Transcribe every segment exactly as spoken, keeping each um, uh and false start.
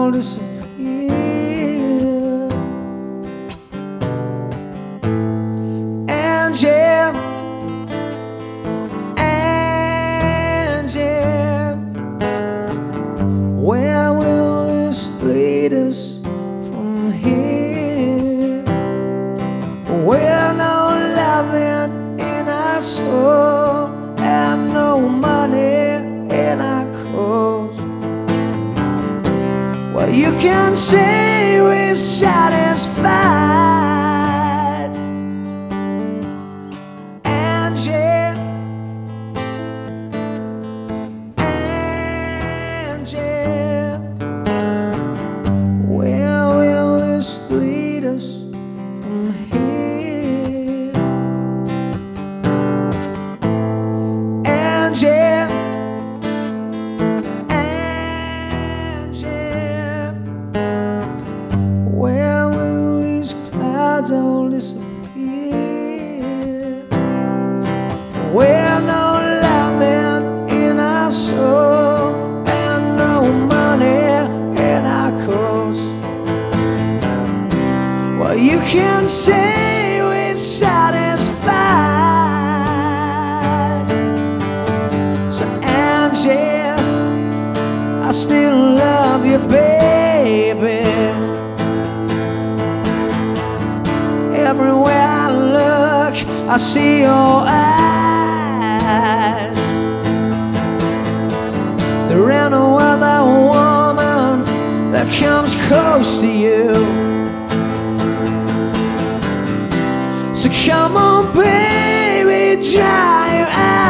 all disappear. And yeah, and yeah, where will this lead us from here? We're no loving in our soul and no money in our clothes. Well, you can say we're satisfied, and yeah, and yeah, where will this lead us from here? And yeah, and yeah, where will these clouds all disappear? We're no loving in our soul and no money in our clothes. Well, you can say we're satisfied. So, and yeah, I still love you, baby. Everywhere I look, I see your eyes. There ain't no other woman that comes close to you. So come on, baby, dry your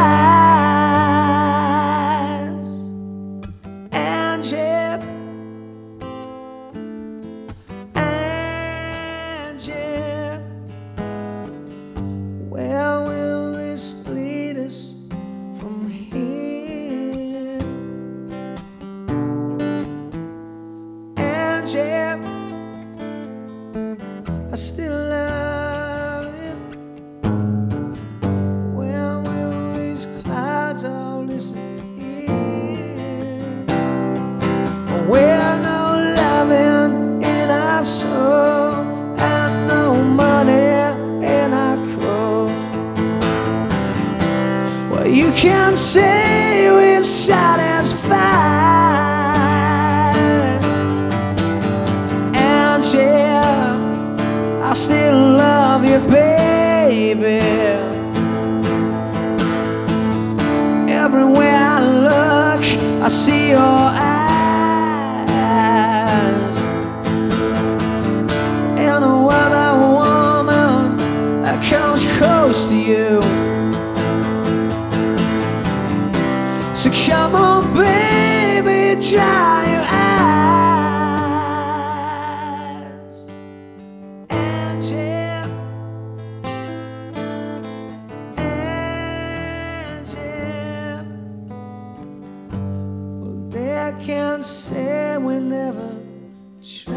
eyes. And yeah, and yeah, where will this lead us from here? And yeah, I still love you. Where will these clouds all disappear? We're no loving in our soul and no money in our clothes. Well, you can say we're satisfied, and yeah, I still love you, baby. Everywhere I look, I see your eyes. Ain't no other woman that comes close to you. So come on, baby, dry your eyes. And yeah, and yeah, well, they can't say we never tried.